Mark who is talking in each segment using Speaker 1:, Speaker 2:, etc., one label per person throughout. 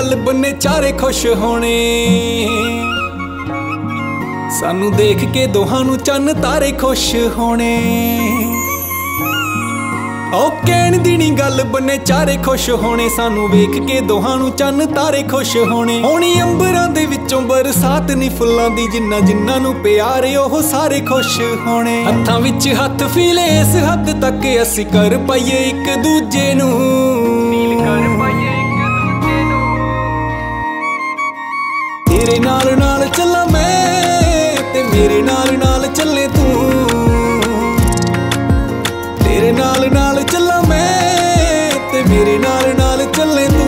Speaker 1: गल बन्ने चारे खुश होने। सानू देख के दोहां नू चन्न तारे खुश होने। ओ कहण दी नी गल बन्ने चारे खुश होने। सानू वेख के दोहां नू चन्न तारे खुश होने। होनी अंबरां दे विचों बरसात नी फुल्लां दी, जिन्ना जिन्ना नू प्यारे ओह सारे खुश होने। हत्थां विच हत्थ फीले इस हद तक असीं कर पाईए इक दूजे नू। तेरे नाल नाल चलां मैं ते मेरे नाल नाल चले तू। तेरे नाल नाल चलां मैं ते मेरे नाल नाल चले तू।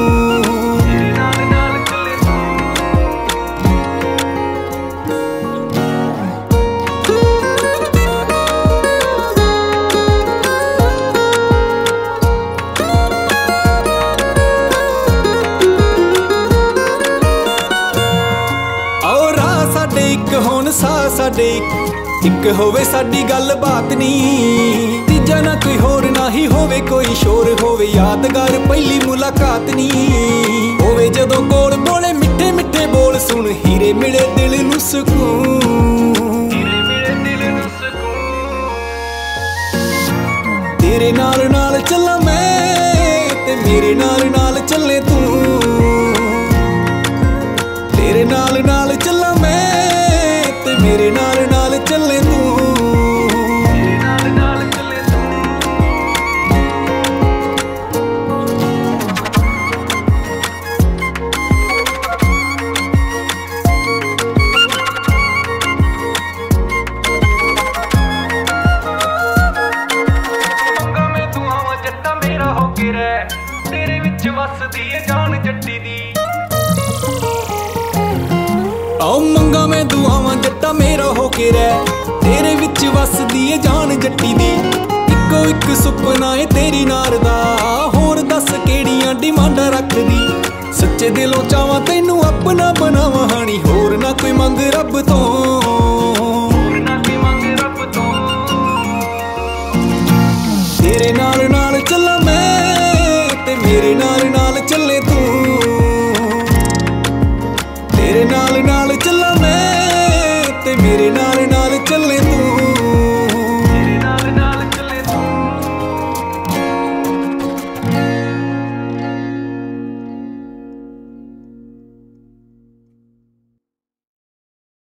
Speaker 1: आओ राह साडे इक होण साह साडे इक होवे साडी गल बात नी। तीजा ना कोई होर ना ही होवे कोई शोर होवे यादगार पहली मुलाकात नी। होवे जदों कोल बोले मिठे मिठे बोल सुन हीरे मिले दिल नू सुकून। तेरे नाल नाल चलां मैं ते मेरे नाल नाल चले तू। तेरे नाल नाल चलां मैं ते मेरे नाल नाल चले तू। तेरे विच वसदी है जान जट्टी दी। आओ मंगा मैं दुआवां जट्टा मेरा हो के रह। तेरे विच वसदी है जान जट्टी दी। इक्को इक सुपना है तेरी नार दा। होर दस केड़ियां डिमांडां रखदी। सच्चे दिलों चावां तैनू अपना बनावां हानी। होर ना कोई मंग रब तो। तेरे नाल नाल चलां मैं ते मेरे नाल नाल चले तू। तेरे नाल नाल चलां मैं ते मेरे नाल नाल